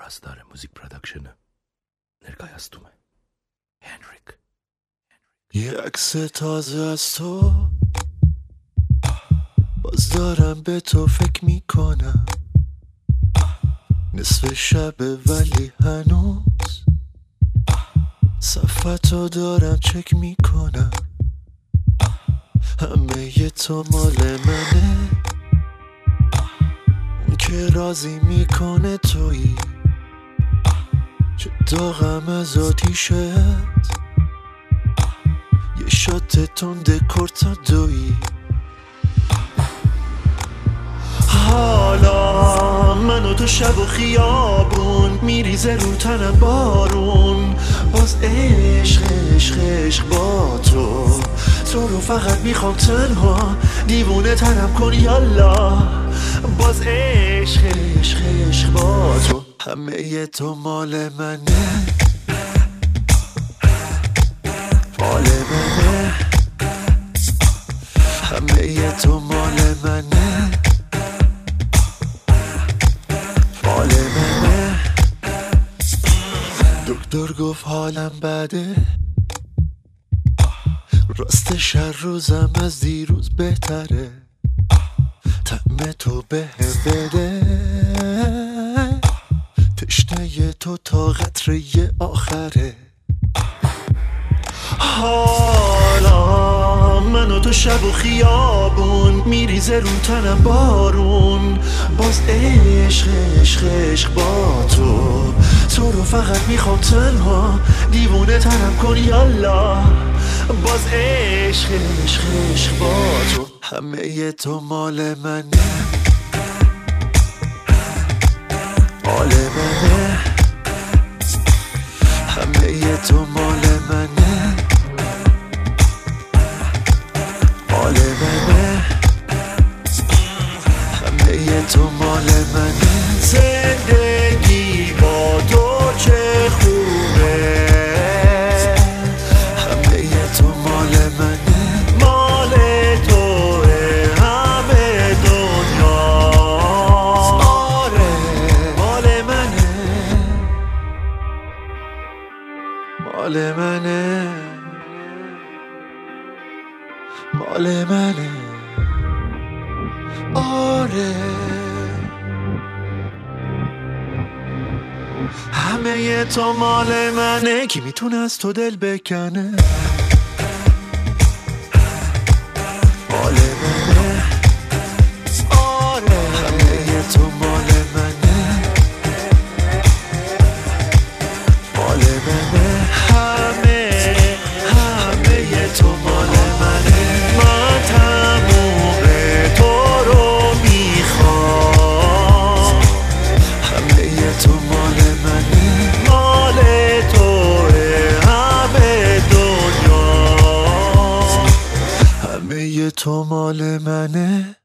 Star Musik Production نرگایستومه هنریک. یه عکس تازه از تو باز دارم به تو فکر میکنم، نصف شبه ولی هنوز صفحتو دارم چک میکنم. همه ی تو مال منه، اون که راضی میکنه تویی، چه داغم از آتیشت، یه شات تنده کورتادویی. حالا من و تو شب و خیابون، میریزه رو تنم بارون، باز عشق عشق عشق با تو رو فقط میخوام تنها، دیوونه تنم کن یالا، باز عشق عشق عشق با تو. همه ی تو مال منه، مال منه، همه ی تو مال منه، مال منه. دکتر گفت حالم بده، راستش هر روزم از دیروز بهتره، طعم تو بهم بده، تشنه تو تا قطره آخره. حالا من و تو شب و خیابون، میریزه رو تنم بارون، باز عشق عشق عشق با تو رو فقط میخوام تنها، دیوونه تنم کن یالا، باز عشق عشق عشق با تو. همه ی تو مال منه، مال منه، همه ی تو مال منه، مال منه، همه ی تو مال منه. زندگی با تو چه خوبه، همه ی تو مال منه، مال توه همه دنیا، آره مال منه، مال منه، مال منه، آره. همه ی تو مال منه، کی میتونه از تو دل بکنه، مال منه، آره. همه ی تو مال منه، مال منه، همه ی تو مال منه. من تموم تو رو میخوام، همه ی تو مال منه، مال توه همه دنیا، همه ی تو مال منه.